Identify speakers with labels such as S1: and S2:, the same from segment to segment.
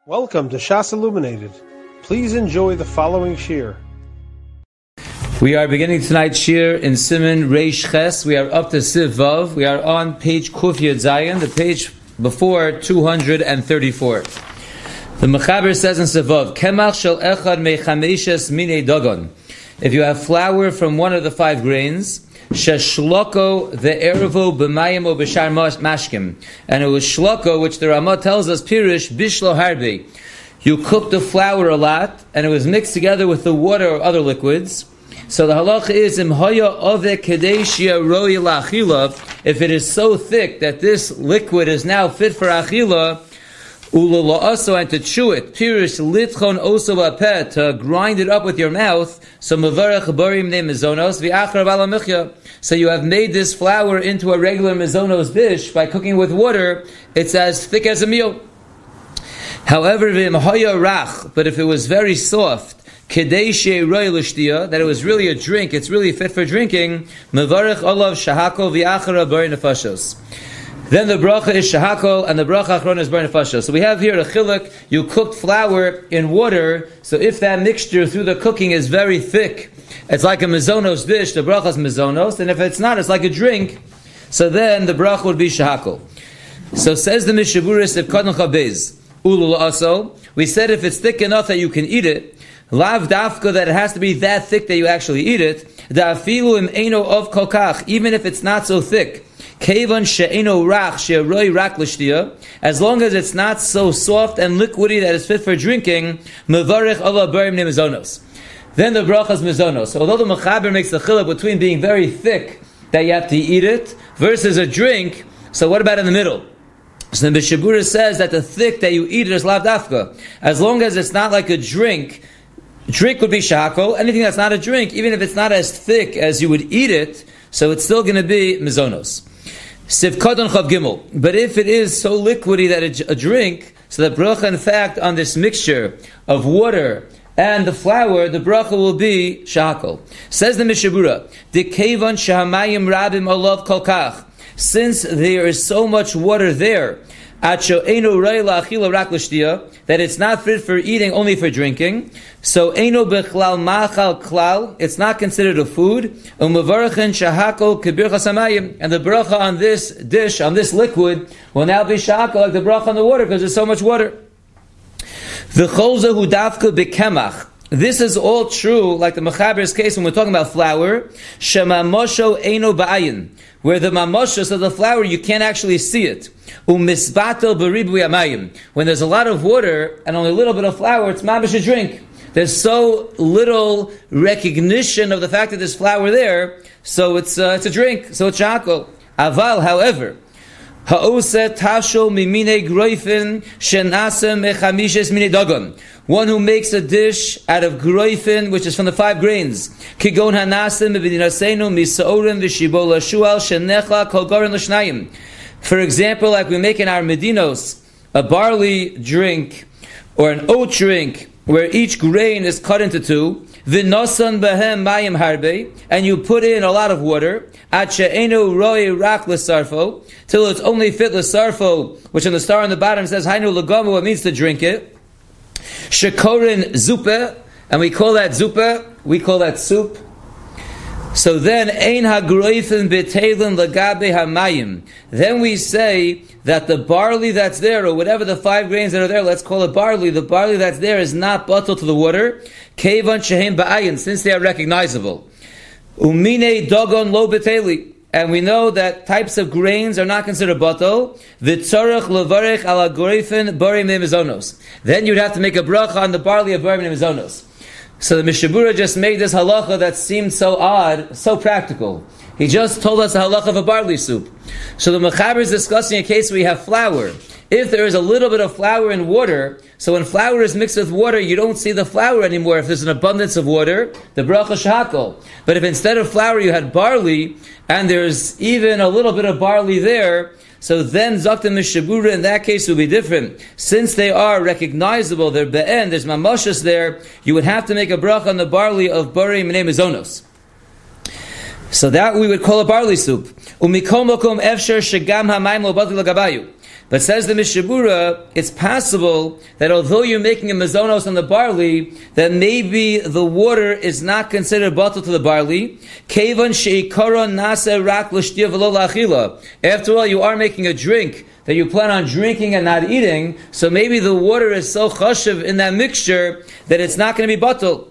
S1: Welcome to Shas Illuminated. Please enjoy the following shir.
S2: We are beginning tonight's shir in Siman Reish Ches. We are up to Siv Vav. We are on page Kuf Yud Zayin, the page before 234. The Mechaber says in Siv Vav, Kemach shel echad mechameshes minei dagon. If you have flour from one of the 5 grains, Sheshloko the ervo b'mayim o b'shar mashkim, and it was shloko, which the Ramah tells us pirish bishlo harbe. You cooked the flour a lot, and it was mixed together with the water or other liquids. So the halacha is im hoya ove kadeshia roi la'achila. If it is so thick that this liquid is now fit for achila, ula also, and to chew it, pirish litchon oso ba'peh, to grind it up with your mouth. So mevarech barim ne mizonos v'achar bala michya. So you have made this flour into a regular mizonos dish by cooking with water. It's as thick as a meal. However, v'im hoya rach, but if it was very soft, kedei she'roi l'shtiya, that it was really a drink, it's really fit for drinking, mevarech olav shahako v'achar barim nefashos. Then the bracha is shahakol, and the bracha achron is bar nefashos. So we have here a chiluk. You cooked flour in water, so if that mixture through the cooking is very thick, it's like a mizonos dish, the bracha is mizonos, and if it's not, it's like a drink, so then the bracha would be shahakol. So says the Mishaburis of Kadon Chabez, ulul also, we said if it's thick enough that you can eat it, lav dafka, that it has to be that thick that you actually eat it, da'afilu im eino of kokach, even if it's not so thick, Kevan she'eno rach she'roi rak l'shtiya, as long as it's not so soft and liquidy that is fit for drinking, mevarech Allah barim ne mizonos. Then the bracha is mizonos. So although the Mechaber makes the chiluk between being very thick that you have to eat it versus a drink, so what about in the middle? So the Mishabura says that the thick that you eat it is lav dafka. As long as it's not like a drink would be shahako. Anything that's not a drink, even if it's not as thick as you would eat it, so it's still going to be mizonos. Sivkadon chav gimel. But if it is so liquidy that it's a drink, so the bracha, in fact, on this mixture of water and the flour, the bracha will be shahakol. Says the Mishabura, the kevan shahamayim rabim alav kolkach. Since there is so much water there, that it's not fit for eating, only for drinking. So eino bechlal machal klal, it's not considered a food. And the bracha on this dish, on this liquid, will now be shahakol, like the bracha on the water, because there's so much water. The cholza hu dafka bekemach. This is all true, like the Mechaber's case when we're talking about flour. Shema mosho eino ba'ayin, where the mamoshos of the flour, you can't actually see it. Umisbatel beribu yamayim. When there's a lot of water and only a little bit of flour, it's mamish a drink. There's so little recognition of the fact that there's flour there, so it's a drink, so it's shahakol. Aval, however, ha'oseh tasho mimine groifin shenasem mechamishes mine dagon. One who makes a dish out of groifin, which is from the 5 grains. Kigon hanasem b'dinasenu misaorim v'shibola shual shenecha kol gorin l'shnayim. For example, like we make in our medinos, a barley drink or an oat drink, where each grain is cut into 2, v'nosan behem mayim harbe, and you put in a lot of water, at she'enu roi rak l'sarfo, till it's only fit l'sarfo, which on the star on the bottom says hainu l'gamu, it means to drink it. Shekorin zupe, and we call that zupe, we call that soup. So then, ein hagroifin betelin lagabe hamayim. Then we say that the barley that's there, or whatever the 5 grains that are there, let's call it barley. The barley that's there is not bottled to the water. Kevan shehem ba'ayin, since they are recognizable. Umine dogon lo beteli. And we know that types of grains are not considered batal. V'tzarech levarech ala groifin barim ne mizonos. Then you'd have to make a bracha on the barley of barim ne mizonos. So the Mishabura just made this halacha that seemed so odd, so practical. He just told us the halacha of a barley soup. So the Mechaber is discussing a case where you have flour. If there is a little bit of flour in water, so when flour is mixed with water, you don't see the flour anymore. If there's an abundance of water, the bracha shahakol. But if instead of flour you had barley, and there's even a little bit of barley there, so then Zakta Mishabura in that case will be different. Since they are recognizable, they're be'en, there's mamashas there, you would have to make a bracha on the barley of barim minei mizonos. So that we would call a barley soup. Umikol mokom efsher shegam hamayim lo batil lagabayu. But says the Mishabura, it's possible that although you're making a mazonos on the barley, that maybe the water is not considered batel to the barley. After all, you are making a drink that you plan on drinking and not eating, so maybe the water is so chashiv in that mixture that it's not going to be batel.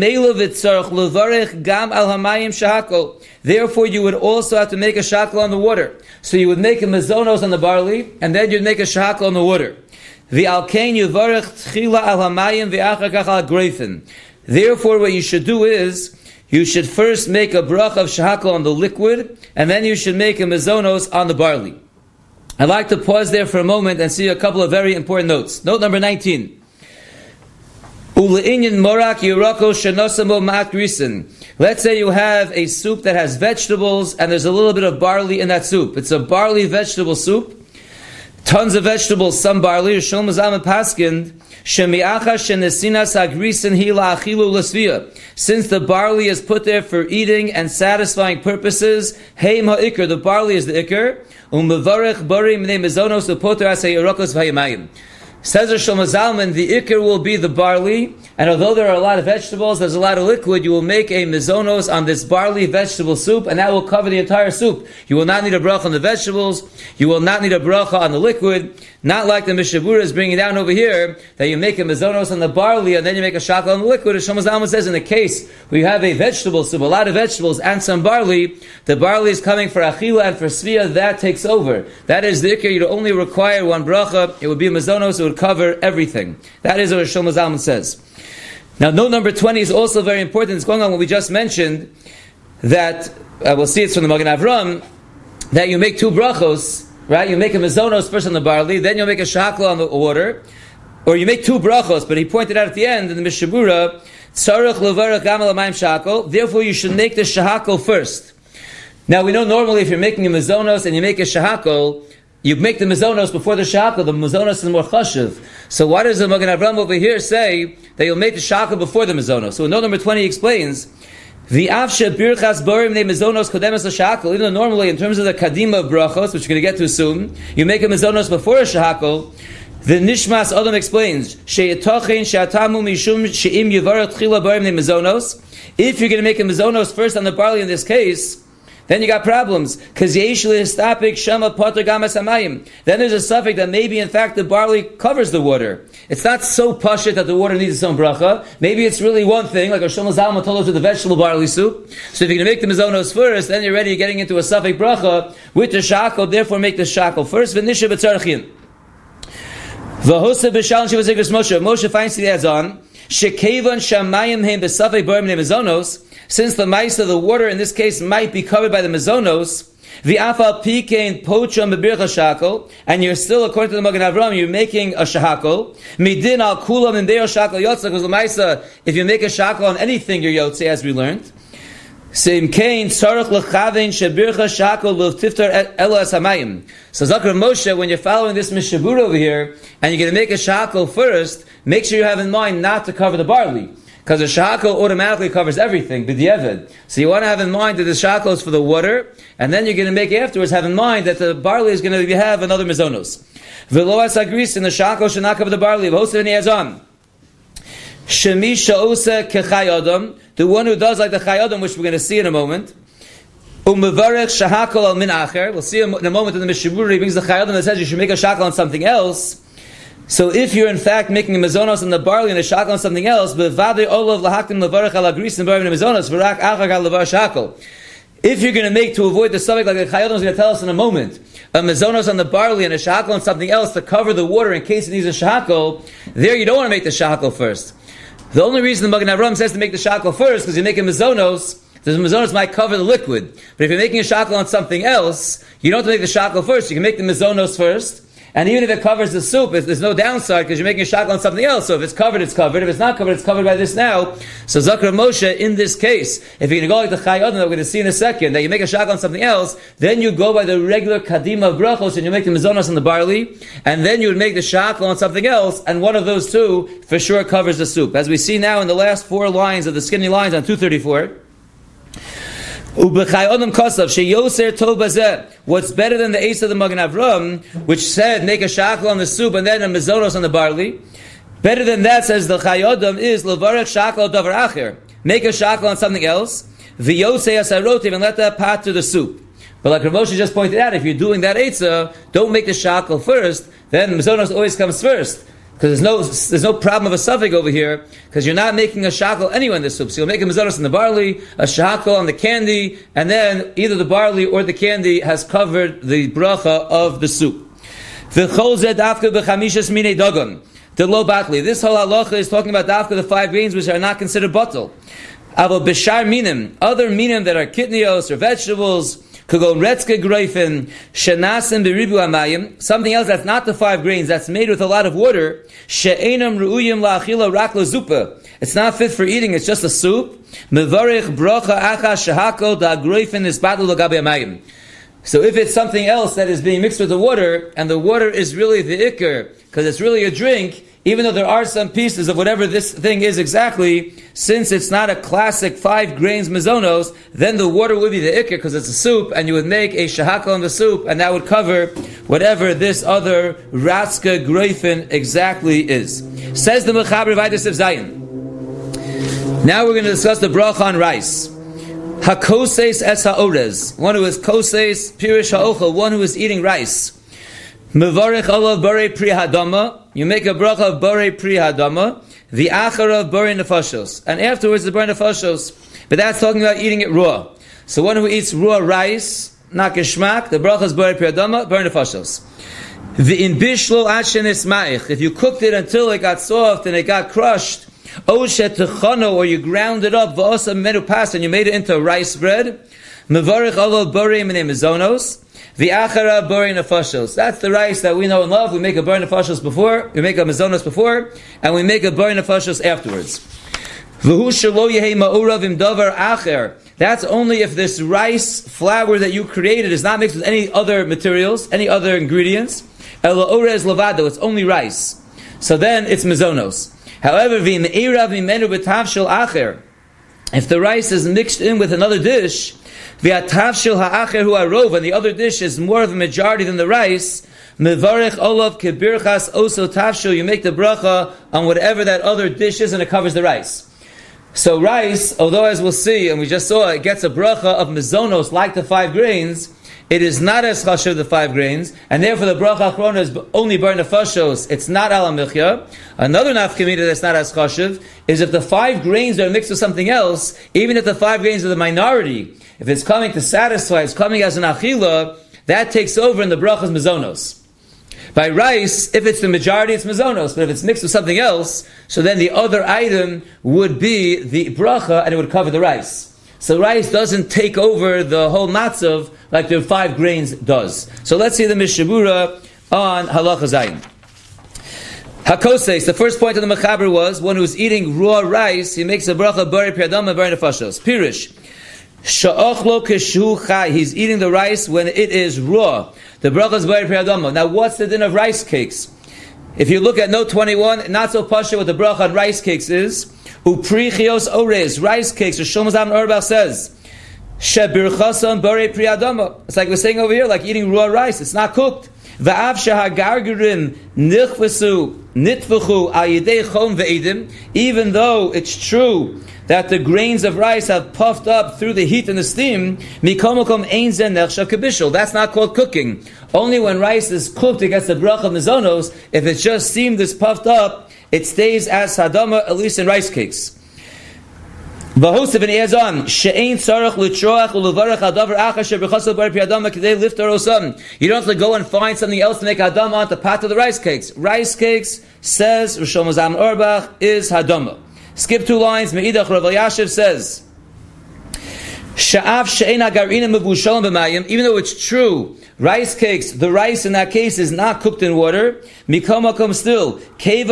S2: Therefore, you would also have to make a shakal on the water. So you would make a mazonos on the barley, and then you'd make a shakal on the water. Therefore, what you should do is, you should first make a brach of shakal on the liquid, and then you should make a mazonos on the barley. I'd like to pause there for a moment and see a couple of very important notes. Note number 19. Let's say you have a soup that has vegetables and there's a little bit of barley in that soup. It's a barley vegetable soup. Tons of vegetables, some barley. Since the barley is put there for eating and satisfying purposes, the barley is the ikr. Says Shlomo Zalman, the ikr will be the barley, and although there are a lot of vegetables, there's a lot of liquid, you will make a mizonos on this barley vegetable soup, and that will cover the entire soup. You will not need a bracha on the vegetables, you will not need a bracha on the liquid, not like the Mishabura is bringing down over here, that you make a mizonos on the barley, and then you make a shakal on the liquid. As Shlomo Zalman says, in the case where you have a vegetable soup, a lot of vegetables, and some barley, the barley is coming for achila and for svia, that takes over. That is the ikr, you'd only require one bracha, it would be a mizonos, it would cover everything. That is what Shlomo Zalman says. Now, note number 20 is also very important. It's going on what we just mentioned, that, we'll see it's from the Magen Avram, that you make two brachos, right? You make a mizonos first on the barley, then you'll make a shakal on the water, or you make two brachos, but he pointed out at the end, in the Mishabura, tzarech levarach gam al hamayim shakal, therefore you should make the shakal first. Now, we know normally if you're making a mizonos and you make a shakal, you make the mizonos before the shakal. The mizonos is more chashiv. So why does the Magen Avram over here say that you'll make the shakal before the mizonos? So in note number 20 he explains, the afshe birchas borim ne mizonos kodemes shakal. Even though normally in terms of the kadima of brachos, which we're going to get to soon, you make a mizonos before a shakal. The Nishmas Adam explains, she'etochen she'atamu mishum she'im yivarach tchila borim ne mizonos. If you're going to make a mizonos first on the barley in this case, then you got problems. Because then there's a suffix that maybe in fact the barley covers the water. It's not so pashit that the water needs its own bracha. Maybe it's really one thing, like Shlomo Zalman told us with the vegetable barley soup. So if you're going to make the mizonos first, then you're ready getting into a suffix bracha with the shakal, therefore make the shakal first. V'nisha b'tzarchin. V'hosa b'shalon shivazigris Moshe. Moshe finds the adds on, shekevan shamayim heim b'suffix borim ne mizonos. Since the mice of the water in this case might be covered by the mizonos, the afal pikein pocham bebircha shakol, and you're still, according to the Magen Avram, you're making a shakol. Midin al kulam and beir shakol yotza, because the maisa, if you make a shakol on anything, you're yotze, as we learned. Same kain tzarich lechavein shebircha shakol l'tiftar elas hamayim. So Zakar Moshe, when you're following this Mishabura over here, and you're going to make a shakol first, make sure you have in mind not to cover the barley. Because the shakal automatically covers everything, b'diavad. So you want to have in mind that the shakal is for the water, and then you're going to make afterwards have in mind that the barley is going to have another mizonos. V'lo asagris, and the shakal should not cover the barley. V'hosav ni'azam. Shemi sha'osa kechai adam, the one who does like the chai adam, which we're going to see in a moment. U'mevarech shahakal al min acher. We'll see in a moment in the Mishabura, he brings the chai adam that says you should make a shakal on something else. So if you're in fact making a mizonos on the barley and a shakal on something else, if you're going to make, to avoid the suffix like the Chayodon is going to tell us in a moment, a mizonos on the barley and a shakal on something else to cover the water in case it needs a shakal, there you don't want to make the shakal first. The only reason the Magen Avram says to make the shakal first, because you make a mizonos, the mizonos might cover the liquid. But if you're making a shakal on something else, you don't have to make the shakal first. You can make the mizonos first. And even if it covers the soup, there's no downside because you're making a shakal on something else. So if it's covered, it's covered. If it's not covered, it's covered by this now. So Zakar Moshe, in this case, if you're going to go like the Chai Adam that we're going to see in a second, that you make a shakal on something else, then you go by the regular kadima of brachos and you make the mizonos on the barley, and then you would make the shakal on something else, and one of those two for sure covers the soup. As we see now in the last 4 lines of the skinny lines on 234, What's better than the Eis of the Magen Avram, which said make a shakel on the soup and then a mezonos on the barley? Better than that, says the Chayodam, is levarech shakel davar acher. Make a shakel on something else. V'yosei asarotiv, and let that pat to the soup. But like Rav Moshe just pointed out, if you're doing that eitzah, don't make the shakel first. Then mezonos always comes first. Because there's no problem of a suffix over here, because you're not making a shakel anyway in the soup. So you'll make a mezonos in the barley, a shakel on the candy, and then either the barley or the candy has covered the bracha of the soup. V'chol zeh dafka b'chamishas minei dagon. The low batli. This whole halacha is talking about dafka, the 5 grains which are not considered batel. Avo b'shar minim, other minim that are kitnios or vegetables, Kugon retzke greifen, shenasim beribu amayim, something else that's not the 5 grains, that's made with a lot of water, she'enam ru'uyim la'achila rak zupa. It's not fit for eating, it's just a soup. Mevarich brocha acha shehako da greifen is batlu l'gabe amayim. So if it's something else that is being mixed with the water, and the water is really the ikr, because it's really a drink, even though there are some pieces of whatever this thing is exactly, since it's not a classic 5 grains mezonos, then the water would be the ikr because it's a soup, and you would make a shahaka on the soup, and that would cover whatever this other ratzka greifen exactly is. Says the Mechaber Vaydas of Zion. Now we're going to discuss the bracha on rice. Hakoses es haorez, one who is koses pirish ha'ochel, one who is eating rice. Mevarich olav borei pri hadama. You make a bracha of borei pri hadama. The achar of borei nefashos, and afterwards the borei nefashos. But that's talking about eating it raw. So one who eats raw rice, not geschmack, the bracha is borei pri hadama, borei nefashos. The in bishlo ashen ismaich. If you cooked it until it got soft and it got crushed, or you ground it up, and you made it into rice bread. Mevarich olav borei minei mezonos. The achara borei nefashos. That's the rice that we know and love. We make a borei nefashos before, we make a mezonos before, and we make a borei nefashos afterwards. V'hu shelo yehei ma'urav im davar acher. That's only if this rice flour that you created is not mixed with any other materials, any other ingredients. Ela orez levado. It's only rice. So then it's mezonos. However, v'me'irav mimenu b'tavshel acher. If the rice is mixed in with another dish, v'atavshel ha'acher hu arov, and the other dish is more of a majority than the rice, mevarich olav kebirchas oso tavshel, you make the bracha on whatever that other dish is, and it covers the rice. So rice, although as we'll see, and we just saw, it gets a bracha of mezonos like the 5 grains, it is not as chashuv the 5 grains, and therefore the bracha achrona is only bar nefashos. It's not ala michya. Another nafkamina that's not as chashuv is if the 5 grains are mixed with something else, even if the 5 grains are the minority, if it's coming to satisfy, it's coming as an achila, that takes over in the brachas mezonos. By rice, if it's the majority, it's mezonos, but if it's mixed with something else, so then the other item would be the bracha, and it would cover the rice. So rice doesn't take over the whole matzav like the 5 grains does. So let's see the Mishabura on Halacha Zayin. Hakoses, the first point of the Mechaber was, one who's eating raw rice, he makes a bracha borei pri hadama borei nefashos. Pirish, sha'ochlo keshu chai, he's eating the rice when it is raw. The bracha is borei pri hadama. Now what's the din of rice cakes? If you look at note 21, not so pasha what the bracha on rice cakes is. Uprichios orez, rice cakes, or Shlomo Zalman Auerbach says, shebirchasan borei pri hadama. It's like we're saying over here, like eating raw rice, it's not cooked. Va'av shehagargerim nichvasu nitvachu al yedei chom ve'edim, even though it's true that the grains of rice have puffed up through the heat and the steam, mikomokom ein zen nechshav kebishul. That's not called cooking. Only when rice is cooked, it gets the bracha of mezonos. If it's just steamed, it's puffed up, it stays as hadama, at least in rice cakes. You don't have to go and find something else to make hadama on the pot of the rice cakes. Rice cakes, says Rosh Zalman Auerbach, is hadama. Skip 2 lines. Me'idach Rav Elyashiv says, even though it's true, rice cakes, the rice in that case is not cooked in water, mikomakom still,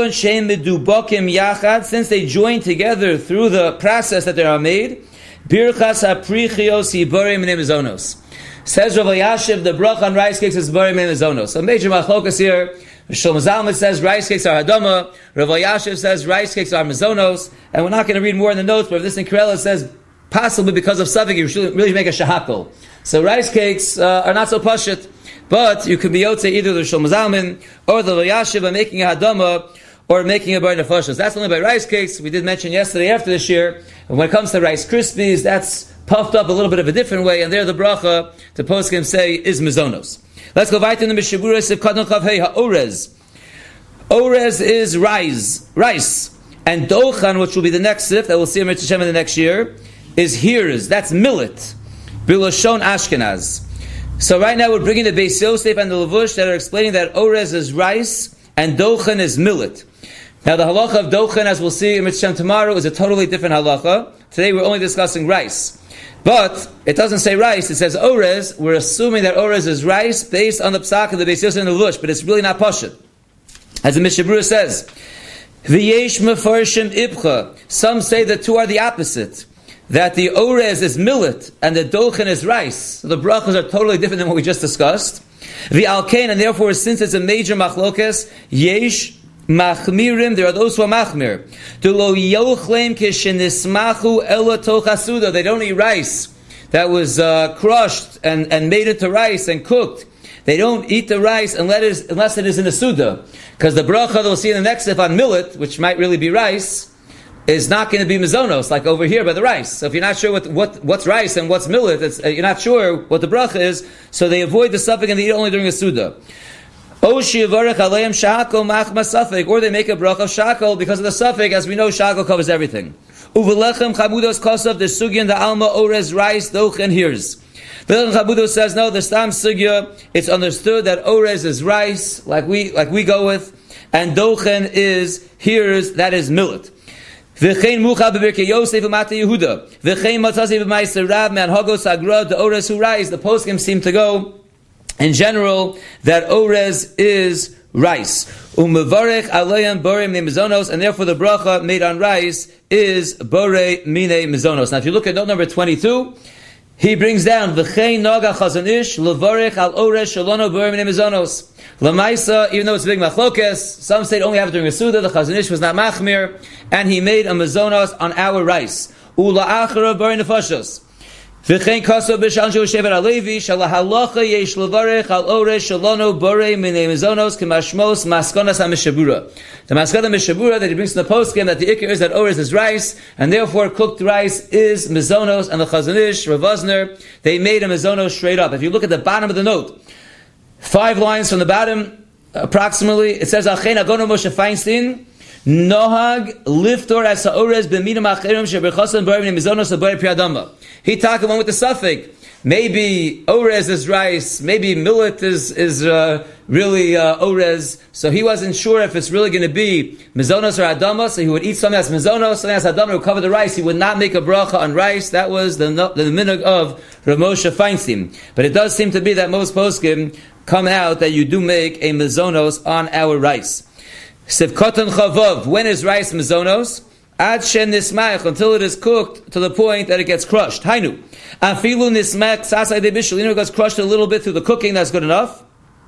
S2: since they join together through the process that they are made, birchas haprichios hiborei minei mezonos. Says Rav Elyashiv, the bracha on rice cakes is borei minei mezonos. So major machlokas here. Shlomo Zalman says rice cakes are hadama. Rav Elyashiv says rice cakes are mezonos. And we're not going to read more in the notes, but if this in Karela says possibly because of suffix, you should really make a shahakol. So rice cakes are not so pashut, but you can be yotze either the Shlomo Zalman or the Yashiv by making a hadama or making a bar nefashos. That's only by rice cakes. We did mention yesterday after this year. And when it comes to Rice Krispies, that's puffed up a little bit of a different way, and there the bracha, the poskim say, is mizonos. Let's go right in the Mishabura Sivkadon Chavhei HaOrez. Orez is rice. And Dochan, which will be the next sif, that we'll see in Mitzvah Shem in the next year, is hirs. That's millet. Biloshon Ashkenaz. So right now we're bringing the Beis Yosef and the Levush that are explaining that Orez is rice and Dochan is millet. Now the halacha of Dochan, as we'll see in Mitzvah Shem tomorrow, is a totally different halacha. Today we're only discussing rice. But it doesn't say rice, it says Orez. We're assuming that Orez is rice based on the psak of the Beis Yosef and the Levush, but it's really not pashut. As the Mishabura says, V'yesh mefarshim ibcha. Some say the two are the opposite. That the Orez is millet and the Dochan is rice. So the brachas are totally different than what we just discussed. V'alkein, and therefore since it's a major machlokes, yesh machmirim, there are those who are machmir. Dulo yochlem kishenismachu ela tochasuda. They don't eat rice that was crushed and made into rice and cooked. They don't eat the rice unless it is in a suda. Because the bracha that we'll see in the next step on millet, which might really be rice, is not going to be mizonos, like over here by the rice. So if you're not sure what's rice and what's millet, you're not sure what the bracha is, so they avoid the suffix and they eat only during a suda. Or they make a bracha of shakol because of the suffix. As we know, shakol covers everything. Uvelechem chabudos kosav, the sugya, the alma, orez, rice, doch, and hirs. Velechem chabudos says, no, the stam sugya, it's understood that orez is rice, like we go with, and dochen is hirs, that is millet. V'chein mucha b'birkei Yosef u'mata Yehuda. V'chein matzazi b'maiser Rav man hagos agra the orez hu rice. The poskim seem to go in general that orez is rice. U'mevarech aleim borei mine mizonos, and therefore the bracha made on rice is borei mine mizonos. Now if you look at note number 22, he brings down v'chein naga chazon ish levarech al orez shalono borei mine mizonos. Lamaisa, even though it's a big machlokes, some say it only have it during a suda. The Chazon Ish was not machmir, and he made a mazonos on our rice. Ula achara bari nefashos. V'chein kaso b'shan shu shevet alevi shalahalacha yesh levarech al orez shalono borei minei mazonos k'mashmos maskonas ha-mishabura. The maskana mishabura that he brings to the poskim that the ikar is that orez is rice, and therefore cooked rice is mazonos. And the Chazon Ish, Rav Vosner, they made a mazonos straight up. If you look at the bottom of the note, 5 lines from the bottom, approximately, it says, Achein Agono Moshe Feinstein, Nohag Liftor as Ha'orez B'minim Acherim Sheberchosan B'arvin Mizonos B'ar Priyadama. He talked about with the suffix. Maybe Orez is rice, maybe millet is really Orez. So he wasn't sure if it's really going to be Mizonos or Adama, so he would eat something that's Mizonos, something that's Adama, would cover the rice. He would not make a bracha on rice. That was the minhag of Rav Moshe Feinstein. But it does seem to be that most poskim come out that you do make a Mizonos on our rice. Sivkotan Chavav, when is rice Mizonos? Ad shen nismach, until it is cooked to the point that it gets crushed. Hainu. Afilu nismach sasai de bishul. It gets crushed a little bit through the cooking, that's good enough.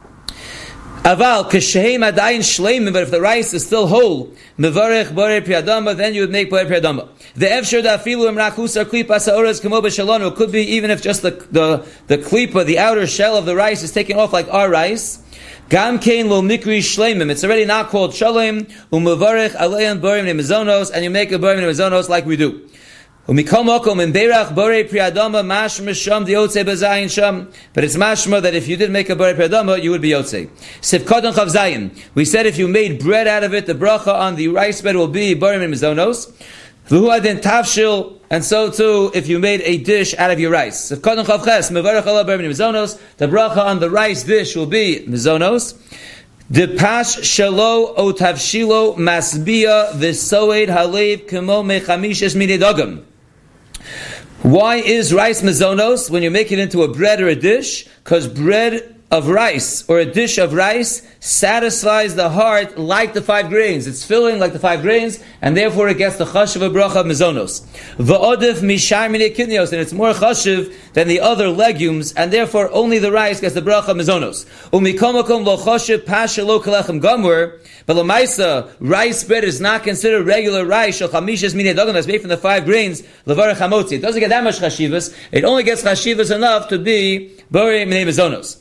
S2: Aval, kasheim adayin shleimim, but if the rice is still whole, mevarech borei priyadama, then you would make borei priyadama. The efshir da afilu imrachusar klipa sa'orez kamo b'shalonu. It could be even if just the klipa, the outer shell of the rice is taken off like our rice. Gam kein lo mikri shleimim. It's already not called shalom. Umevarech aleim borim nemizonos, and you make a borim nemizonos like we do. Umikol mokom in beirach borei priyadama mashma sham diotze bezayin sham. But it's mashma that if you did make a borei priyadama, you would be yotze. Sivkodon chav zayin. We said if you made bread out of it, the bracha on the rice bread will be borim nemizonos. V'hu adin tavshil, and so too if you made a dish out of your rice. If kodon chav ches mevarech ala borim nemizonos, the bracha on the rice dish will be mizonos. The pash shalo o tavshilo masbia v'soed halev kemo mechamishes minidogam. Why is rice mizonos when you make it into a bread or a dish? Because bread of rice or a dish of rice satisfies the heart like the 5 grains. It's filling like the 5 grains, and therefore it gets the chashiv bracha of mizonos. V'odif mishar minei kidnios, and it's more chashiv than the other legumes, and therefore only the rice gets the bracha of mizonos. Umikomakom lo chashiv pasha lo kalechem gamur, but lamaisa, rice bread is not considered regular rice, shel chamishas minei dagam, that's made from the 5 grains, levarach hamotzi. It doesn't get that much chashivas, it only gets chashivas enough to be borei minei mizonos.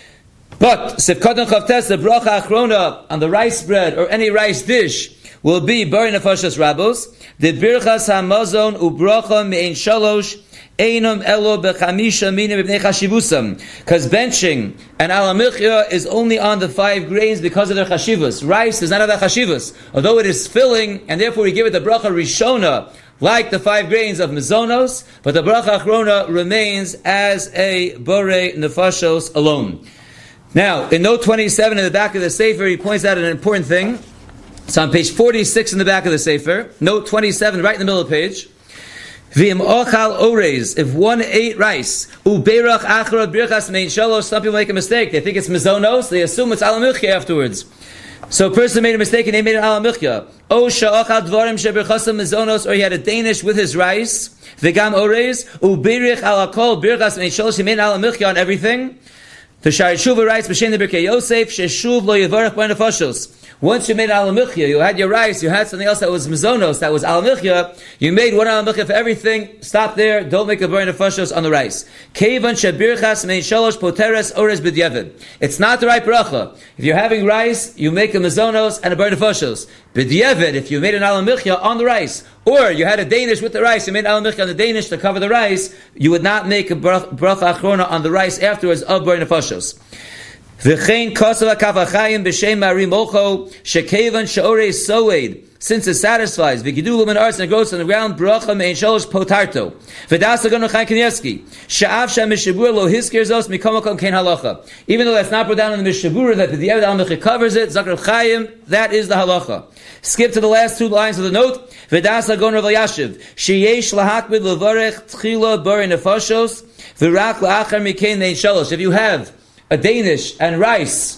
S2: But Sefkatan Chavtes, the bracha achrona on the rice bread or any rice dish will be Bari Nefashos Rabos. The birchas hamazon ubracha me'ein shalosh einam elo bechamisha minim ibnei chashivusam. Because benching and alamilchia is only on the 5 grains because of their chashivus. Rice does not have that chashivus, although it is filling, and therefore we give it the bracha rishona like the 5 grains of mizonos. But the bracha achrona remains as a Bari Nefashos alone. Now, in note 27 in the back of the Sefer, he points out an important thing. It's on page 46 in the back of the Sefer. Note 27, right in the middle of the page. V'im ochal orez, if one ate rice, uberach achra birchas mein shalosh, some people make a mistake. They think it's mizonos, they assume it's alamilchia afterwards. So a person made a mistake and they made an alamilchia. O sha'achal dvarim shebirchasam mizonos, or he had a Danish with his rice. V'gam orez, uberich alakol birchas mein shalosh, he made an alamilchia on everything. The Shari Tshuva writes, B'shem the Birkei Yosef, Sheshuv lo yivarach b'nei nefashos. Once you made alamilchia, you had your rice, you had something else that was mizonos, that was alamilchia, you made one alamilchia for everything, stop there, don't make a b'nei nefashos on the rice. Keivan shebirchas mein shalosh poteres ores b'dyavad. It's not the right bracha. If you're having rice, you make a mizonos and a b'nei nefashos. B'dyavad, if you made an alamilchia on the rice, or you had a Danish with the rice, you made alamilchia on the Danish to cover the rice, you would not make a bracha achrona on the rice afterwards of b'nei nefashos. V'chein kosav hakavachayim b'shem ma'arim mocho shekevan she'orei soed, since it satisfies v'gidulum and arts and grows on the ground bracha me'en shalosh potarto v'das lagon Chaim Kanievsky she'av she'mishibur lo hiskir zos mikomakom kein halacha. Even though that's not put down in the mishabura that the Yevad al-Mechi covers it, Zakar Chaim, that is the halacha. Skip to the last 2 lines of the note. V'das lagon Rav Yashiv sheyesh lahakbid levarech tchila bari nefashos v'rak la'achar mikein me'en shalosh. If you have a Danish and rice,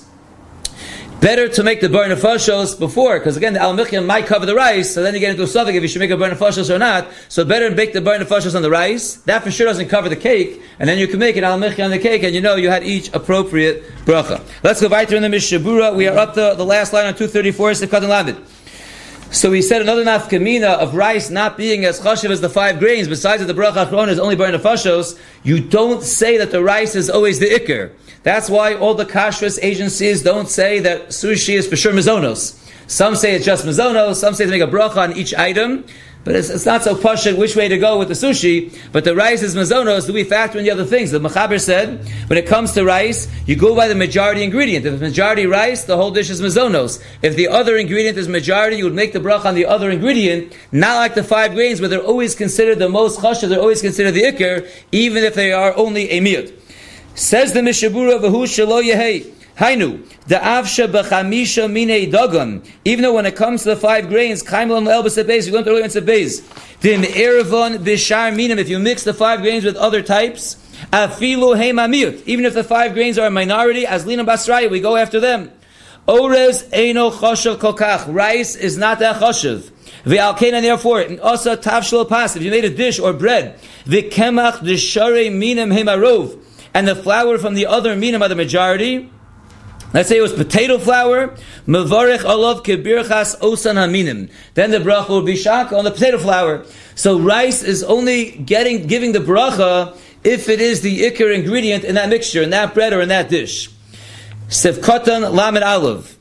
S2: better to make the bari nefashos before, because again the alamilchia might cover the rice, so then you get into a suffix if you should make a bari nefashos or not. So better bake the bari nefashos on the rice. That for sure doesn't cover the cake, and then you can make an alamilchia on the cake, and you know you had each appropriate bracha. Let's go weiter in the Mishabura. We are up to the last line on 234, Sefkatan Lamed. So we said another nafkamina of rice not being as chashiv as the 5 grains, besides that the bracha achrona is only bari nefashos, you don't say that the rice is always the ikr. That's why all the kashrus agencies don't say that sushi is for sure mizonos. Some say it's just mizonos, some say to make a bracha on each item, but it's not so pashut which way to go with the sushi. But the rice is mizonos. Do we factor in the other things? The Mechaber said, when it comes to rice, you go by the majority ingredient. If it's majority rice, the whole dish is mizonos. If the other ingredient is majority, you would make the bracha on the other ingredient, not like the 5 grains where they're always considered the most chashav, they're always considered the ikr, even if they are only a miyut. Says the Mishabura, V'hu shelo yehei. Hainu, the avsha b'chamisha minei dagan. Even though when it comes to the 5 grains, kaimel and elbas beis, we learned earlier in Sebeis. Dim erevon b'shar minim. If you mix the 5 grains with other types, afilu heima miyut. Even if the 5 grains are a minority, as lina basraya, we go after them. Orez eino choshev kokach. Rice is not that choshev. V'alkein, therefore, and also tavshel pas. If you made a dish or bread, v'kemach d'sharei minim hemarov, and the flour from the other minim are the majority. Let's say it was potato flour, mevarich olav kebirchas osan haminim. Then the bracha will be shak on the potato flour. So rice is only giving the bracha if it is the ikar ingredient in that mixture, in that bread or in that dish. Sefkatan lamed aleph.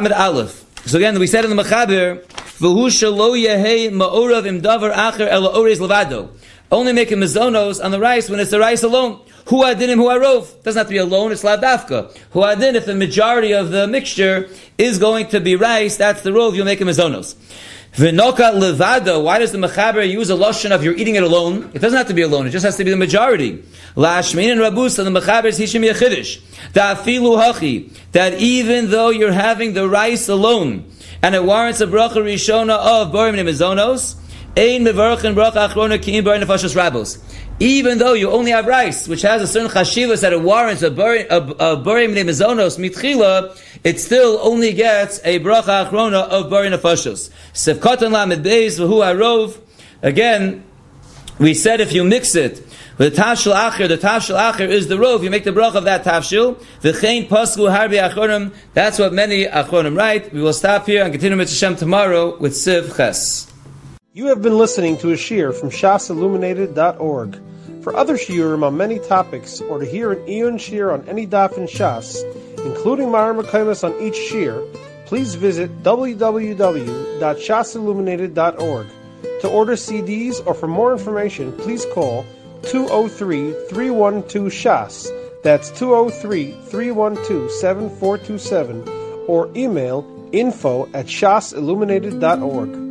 S2: So again, we said in the Mechaber, v'hu shelo yehei ma'orav im davar acher ela orez levado. Only make a mizonos on the rice when it's the rice alone. Hu adinim hu arov. Doesn't have to be alone, it's ladavka. Hu adin, if the majority of the mixture is going to be rice, that's the rov, you'll make a mizonos. V'noka levado, why does the Mechaber use a lotion of you're eating it alone? It doesn't have to be alone, it just has to be the majority. Lashmin and Rabus, and the Mechaber is hishim yechidish. Da'afilu hachi, that even though you're having the rice alone, and it warrants a bracha rishona of borim and mizonos, Ein mevarchin bracha achrona ki im bar nefashos rabos. Even though you only have rice, which has a certain chashivas that it warrants a burim mizonos mitchila, it still only gets a bracha achrona of bar nefashos. Sefkatan lamed beis v'hu harov. Again, we said if you mix it with the tafshil acher is the rov. You make the bracha of that tafshil. V'chein pasku harbi achronim. That's what many achronim write. We will stop here and continue with Hashem tomorrow with Siv Ches.
S1: You have been listening to a shiur from shasilluminated.org. For other shiurim on many topics, or to hear an Iyun shiur on any daf in Shas, including Mareh Mekomos on each shiur, please visit www.shasilluminated.org. To order CDs or for more information, please call 203-312-SHAS. That's 203-312-7427, or email info@shasilluminated.org.